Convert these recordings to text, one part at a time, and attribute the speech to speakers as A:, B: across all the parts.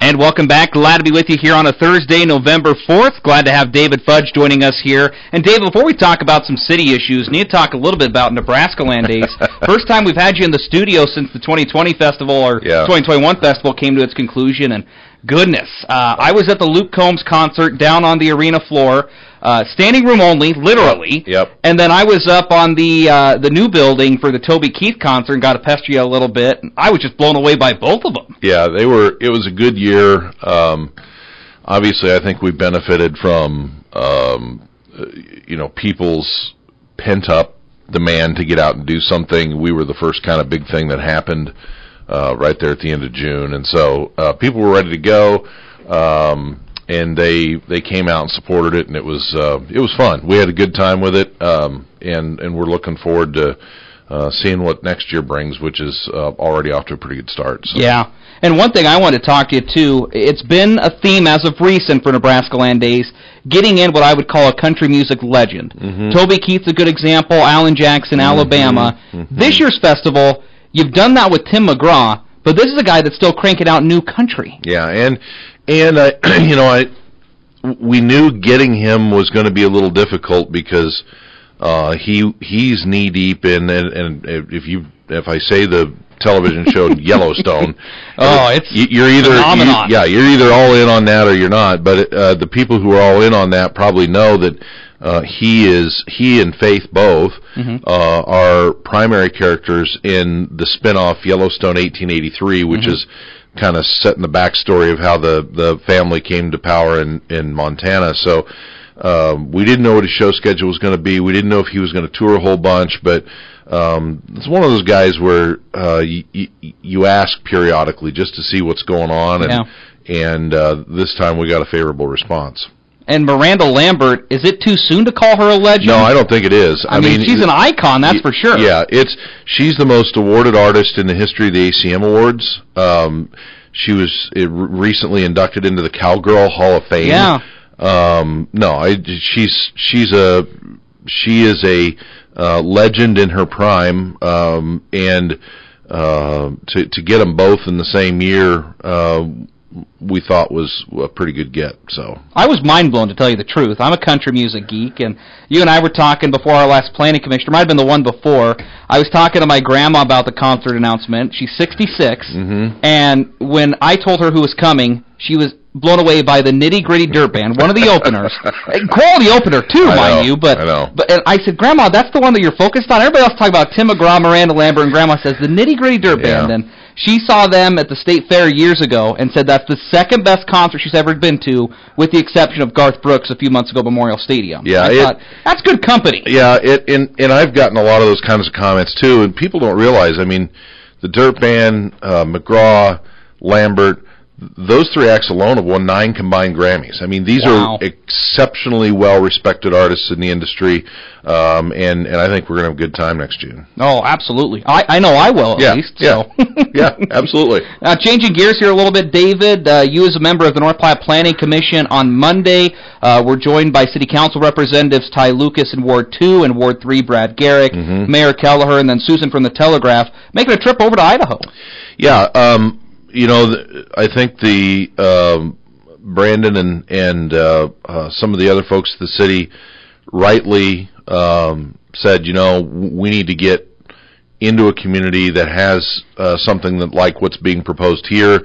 A: And welcome back. Glad to be with you here on a Thursday, November 4th. Glad to have David Fudge joining us here. And David, before we talk about some city issues, need to talk a little bit about Nebraska Land Days. First time we've had you in the studio since the 2020 festival, or 2021 festival came to its conclusion, and goodness, I was at the Luke Combs concert down on the arena floor, standing room only, literally.
B: Yep.
A: And then I was up on the new building for the Toby Keith concert and got to pester you a little bit. I was just blown away by both of them.
B: Yeah, it was a good year. Obviously, I think we benefited from people's pent up demand to get out and do something. We were the first kind of big thing that happened right there at the end of June, and so people were ready to go. And they came out and supported it, and it was fun. We had a good time with it, and we're looking forward to seeing what next year brings, which is already off to a pretty good start. So.
A: Yeah, and one thing I wanted to talk to you too. It's been a theme as of recent for Nebraska Land Days, getting in what I would call a country music legend. Mm-hmm. Toby Keith's a good example. Alan Jackson, Alabama. Mm-hmm. This year's festival, you've done that with Tim McGraw, but this is a guy that's still cranking out new country.
B: Yeah, and we knew getting him was going to be a little difficult because he's knee deep in, and if I say the television show Yellowstone, you're either you're either all in on that or you're not. But the people who are all in on that probably know that he and Faith both are primary characters in the spinoff Yellowstone 1883, which is kind of setting the backstory of how the family came to power in Montana. So we didn't know what his show schedule was going to be. We didn't know if he was going to tour a whole bunch, but it's one of those guys where you ask periodically just to see what's going on, and this time we got a favorable response.
A: And Miranda Lambert, is it too soon to call her a legend?
B: No, I don't think it is.
A: I mean, she's an icon, that's for sure.
B: Yeah, she's the most awarded artist in the history of the ACM Awards. She was recently inducted into the Cowgirl Hall of Fame.
A: Yeah.
B: She is a legend in her prime, and to get them both in the same year, we thought was a pretty good get. So
A: I was mind blown, to tell you the truth. I'm a country music geek, and you and I were talking before our last planning commission. It might have been the one before. I was talking to my grandma about the concert announcement. She's 66, and when I told her who was coming, she was blown away by the Nitty Gritty Dirt Band, one of the openers. Quality opener too, mind you. But and I said, Grandma, that's the one that you're focused on. Everybody else talking about Tim McGraw, Miranda Lambert, and Grandma says the Nitty Gritty Dirt Band. And she saw them at the State Fair years ago and said that's the second best concert she's ever been to, with the exception of Garth Brooks a few months ago at Memorial Stadium.
B: Yeah,
A: I thought, that's good company.
B: Yeah, and I've gotten a lot of those kinds of comments too, and people don't realize, I mean, the Dirt Band, McGraw, Lambert, those three acts alone have won 9 combined Grammys. I mean, these are exceptionally well-respected artists in the industry, and I think we're going to have a good time next June.
A: Oh, absolutely. I know I will, at least.
B: Yeah,
A: so.
B: Yeah, absolutely.
A: Now, changing gears here a little bit, David, you as a member of the North Platte Planning Commission on Monday, we're joined by City Council Representatives Ty Lucas in Ward 2 and Ward 3, Brad Garrick, Mayor Kelleher, and then Susan from the Telegraph, making a trip over to Idaho.
B: Yeah, I think the Brandon and some of the other folks at the city rightly said, we need to get into a community that has something that like what's being proposed here,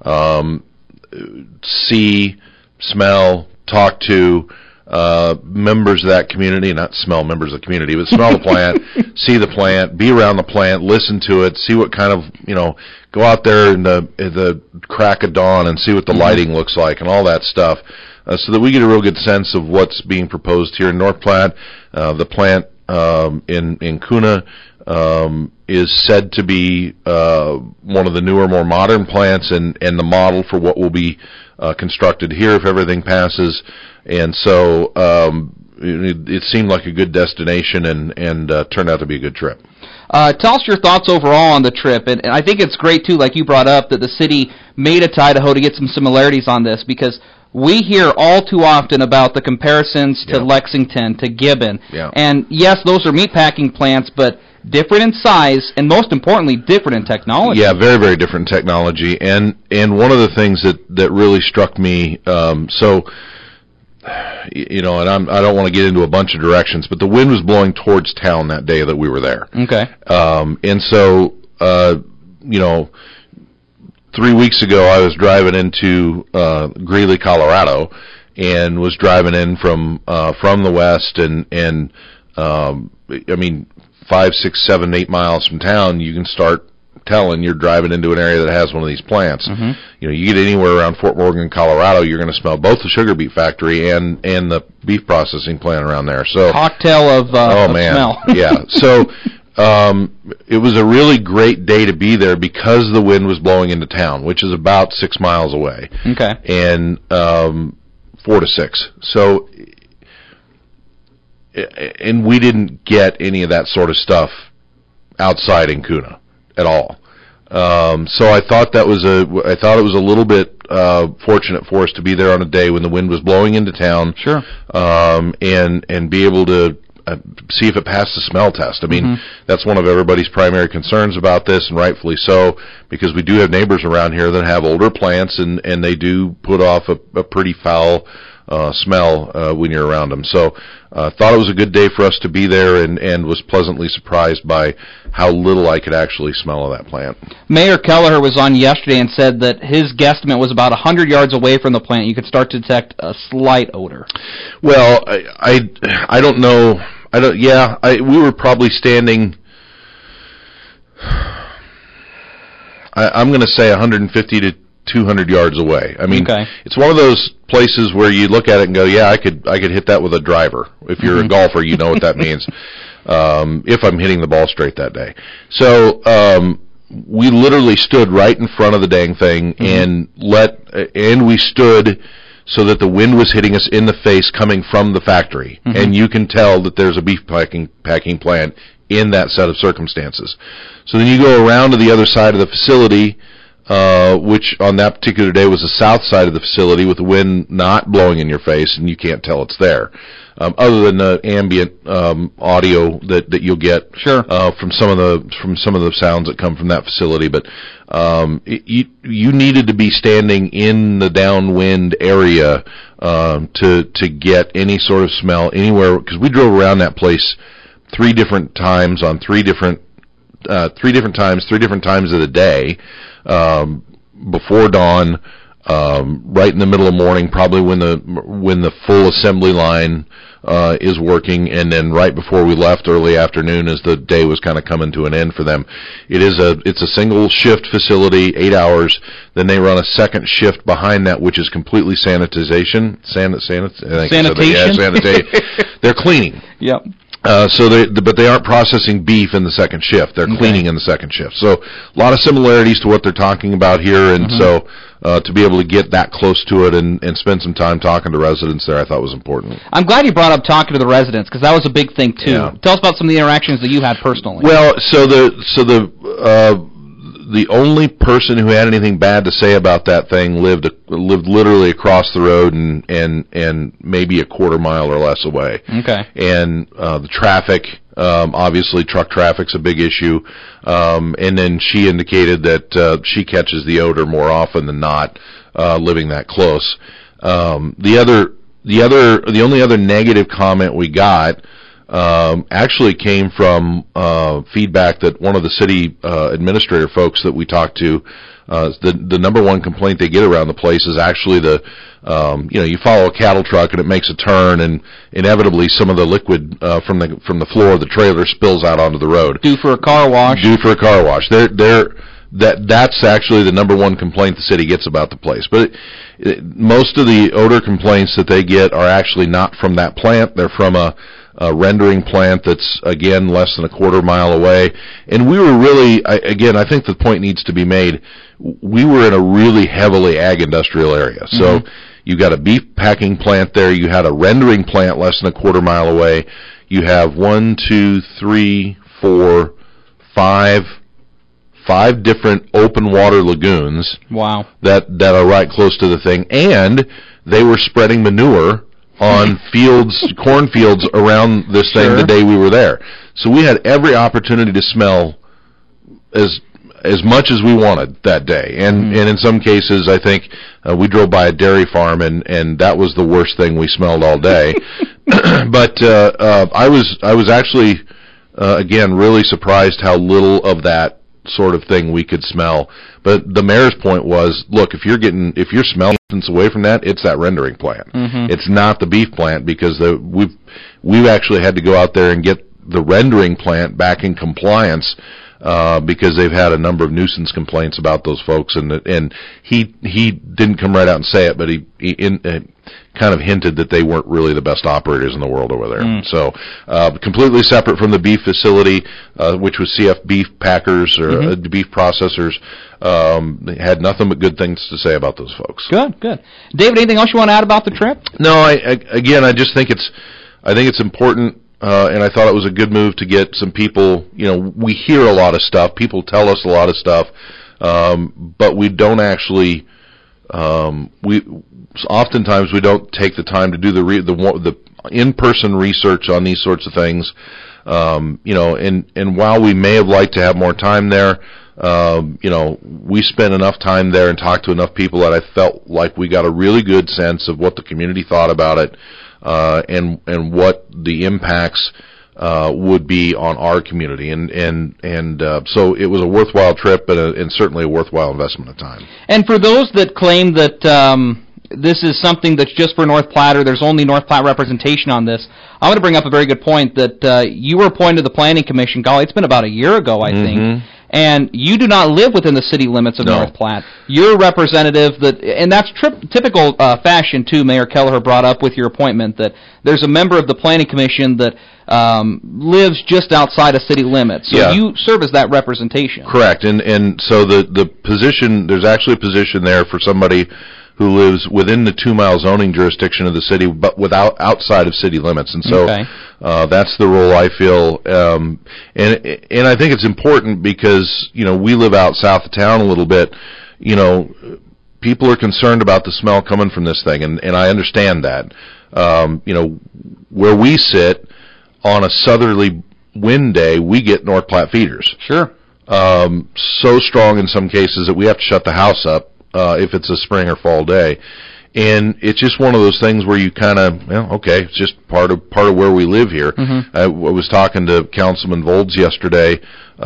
B: see, smell, talk to members of that community, not smell members of the community, but smell the plant, see the plant, be around the plant, listen to it, see what kind of, go out there in the crack of dawn and see what the lighting looks like and all that stuff, so that we get a real good sense of what's being proposed here in North Platte. The plant in Kuna is said to be one of the newer, more modern plants and the model for what will be constructed here if everything passes. And so it seemed like a good destination and turned out to be a good trip.
A: Tell us your thoughts overall on the trip, and I think it's great, too, like you brought up, that the city made it to Idaho to get some similarities on this, because we hear all too often about the comparisons to Lexington, to Gibbon, and yes, those are meatpacking plants, but different in size, and most importantly, different in technology.
B: Yeah, very, very different technology. And one of the things that really struck me, so, you know, and I don't want to get into a bunch of directions, but the wind was blowing towards town that day that we were there.
A: Okay.
B: And so, you know, 3 weeks ago I was driving into Greeley, Colorado, and was driving in from the west, and I mean, 5, 6, 7, 8 miles from town, you can start telling you're driving into an area that has one of these plants. Mm-hmm. You know, you get anywhere around Fort Morgan, Colorado, you're going to smell both the sugar beet factory and the beef processing plant around there. So
A: cocktail of smell.
B: Yeah. So it was a really great day to be there because the wind was blowing into town, which is about 6 miles away.
A: Okay.
B: And 4 to 6. So, and we didn't get any of that sort of stuff outside in Kuna at all. So I thought it was a little bit fortunate for us to be there on a day when the wind was blowing into town.
A: Sure.
B: And be able to see if it passed the smell test. I mean, that's one of everybody's primary concerns about this, and rightfully so, because we do have neighbors around here that have older plants, and they do put off a pretty foul smell when you're around them. So thought it was a good day for us to be there, and was pleasantly surprised by how little I could actually smell of that plant. Mayor
A: Kelleher was on yesterday and said that his guesstimate was about 100 yards away from the plant you could start to detect a slight odor.
B: Well, I don't know. We were probably standing, I'm going to say 150 to 200 yards away. I mean, It's one of those places where you look at it and go, yeah, I could hit that with a driver. If you're a golfer, you know what that means. If I'm hitting the ball straight that day. So, we literally stood right in front of the dang thing and we stood so that the wind was hitting us in the face coming from the factory. And you can tell that there's a beef packing plant in that set of circumstances. So then you go around to the other side of the facility, which on that particular day was the south side of the facility with the wind not blowing in your face, and you can't tell it's there. Other than the ambient audio that you'll get from some of the sounds that come from that facility, but you needed to be standing in the downwind area to get any sort of smell anywhere, because we drove around that place 3 different times on 3 different times of the day, before dawn, right in the middle of morning, probably when the full assembly line is working, and then right before we left early afternoon as the day was kind of coming to an end for them. It's a single shift facility, 8 hours. Then they run a second shift behind that, which is completely sanitation. They're cleaning.
A: Yep.
B: But they aren't processing beef in the second shift. They're cleaning in the second shift. So a lot of similarities to what they're talking about here, and so to be able to get that close to it and spend some time talking to residents there, I thought was important.
A: I'm glad you brought up talking to the residents, because that was a big thing too. Yeah. Tell us about some of the interactions that you had personally.
B: Well, the only person who had anything bad to say about that thing lived literally across the road and maybe a quarter mile or less away.
A: Okay.
B: And the traffic, obviously truck traffic's a big issue. And then she indicated that she catches the odor more often than not, living that close. The only other negative comment we got actually came from feedback that one of the city administrator folks that we talked to, the number one complaint they get around the place is actually you follow a cattle truck and it makes a turn, and inevitably some of the liquid from the floor of the trailer spills out onto the road.
A: Due for a car wash.
B: That's actually the number one complaint the city gets about the place. But most of the odor complaints that they get are actually not from that plant. They're from a rendering plant that's, again, less than a quarter mile away. And we were really, I think the point needs to be made, we were in a really heavily ag industrial area. So you got a beef packing plant there, you had a rendering plant less than a quarter mile away, you have 5 different open water lagoons.
A: Wow.
B: That are right close to the thing, and they were spreading manure on cornfields around this thing the day we were there. So we had every opportunity to smell as much as we wanted that day. And in some cases, I think we drove by a dairy farm, and that was the worst thing we smelled all day. But I was actually again really surprised how little of that sort of thing we could smell. But the mayor's point was, look, if you're smelling distance away from that, it's that rendering plant. It's not the beef plant, because we've actually had to go out there and get the rendering plant back in compliance because they've had a number of nuisance complaints about those folks, and he didn't come right out and say it, but he kind of hinted that they weren't really the best operators in the world over there. So completely separate from the beef facility, which was CF Beef Packers or beef processors. They had nothing but good things to say about those folks.
A: Good. David, anything else you want to add about the trip?
B: No, I just think it's important. And I thought it was a good move to get some people. We hear a lot of stuff. People tell us a lot of stuff, but we don't actually. Oftentimes we don't take the time to do the in-person research on these sorts of things. And while we may have liked to have more time there, we spent enough time there and talked to enough people that I felt like we got a really good sense of what the community thought about it. And what the impacts would be on our community, and so it was a worthwhile trip, and certainly a worthwhile investment of time.
A: And for those that claim that this is something that's just for North Platte, or there's only North Platte representation on this, I want to bring up a very good point that you were appointed to the Planning Commission. Golly, it's been about a year ago, I think. And you do not live within the city limits of North Platte. You're a representative and that's typical fashion too. Mayor Kelleher brought up with your appointment that there's a member of the Planning Commission that lives just outside of city limits. So you serve as that representation.
B: Correct. And so the position, there's actually a position there for somebody who lives within the 2-mile zoning jurisdiction of the city, but outside of city limits. And so that's the role I feel. And I think it's important because, we live out south of town a little bit. People are concerned about the smell coming from this thing, and I understand that. Where we sit on a southerly wind day, we get North Platte feeders.
A: Sure.
B: So strong in some cases that we have to shut the house up if it's a spring or fall day. And it's just one of those things where you kind of, it's just part of where we live here. I was talking to Councilman Volz yesterday,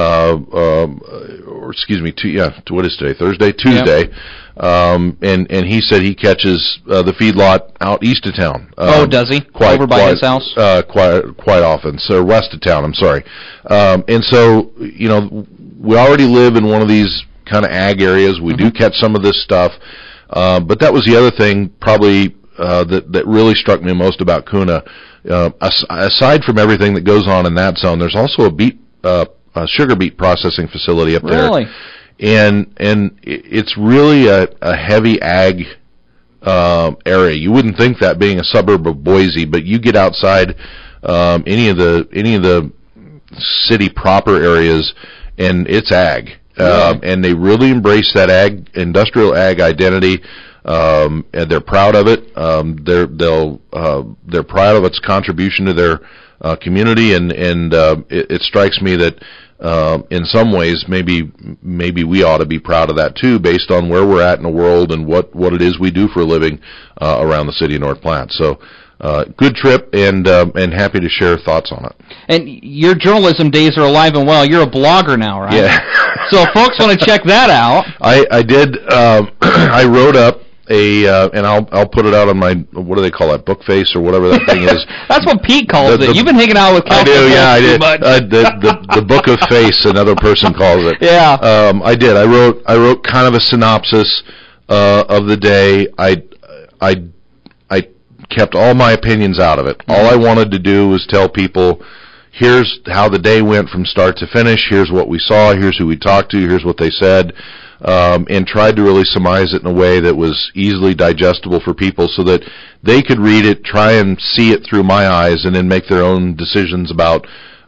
B: what is today? Thursday? Tuesday. And he said he catches the feedlot out east of town.
A: Does he? Over by his house?
B: Quite often. So west of town, I'm sorry. And so, we already live in one of these kind of ag areas. We do catch some of this stuff. But that was the other thing probably that really struck me most about Kuna. Aside from everything that goes on in that zone, there's also a sugar beet processing facility up there.
A: Really?
B: And it's really a heavy ag area. You wouldn't think that being a suburb of Boise, but you get outside any of the city proper areas, and it's ag. And they really embrace that industrial ag identity, and they're proud of it. They're proud of its contribution to their community, and it strikes me that in some ways maybe we ought to be proud of that too, based on where we're at in the world and what it is we do for a living around the city of North Platte. So. Good trip, and happy to share thoughts on it. And
A: your journalism days are alive and well. You're a blogger now, right?
B: Yeah.
A: So if folks want to check that out.
B: I did. I wrote up and I'll put it out on my, what do they call that, Bookface or whatever that thing is.
A: That's what Pete calls it. You've been hanging out with Cal.
B: I did. The Book of Face, another person calls it.
A: Yeah.
B: I did. I wrote kind of a synopsis of the day. I kept all my opinions out of it. All I wanted to do was tell people, here's how the day went from start to finish, here's what we saw, here's who we talked to, here's what they said, and tried to really surmise it in a way that was easily digestible for people so that they could read it, try and see it through my eyes, and then make their own decisions about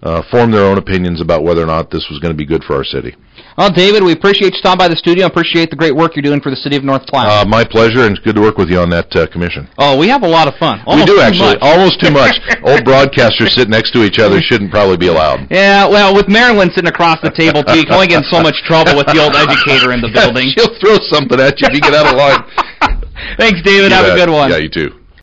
B: form their own opinions about whether or not this was going to be good for our city.
A: Well, David, we appreciate you stopping by the studio. Appreciate the great work you're doing for the city of North Platte.
B: My pleasure, and it's good to work with you on that commission.
A: Oh, we have a lot of fun.
B: We do, actually. Almost too much. Old broadcasters sitting next to each other shouldn't probably be allowed.
A: Yeah, well, with Marilyn sitting across the table, too, you can only get in so much trouble with the old educator in the building.
B: She'll throw something at you if you get out of line.
A: Thanks, David. Have a good one.
B: Yeah, you too.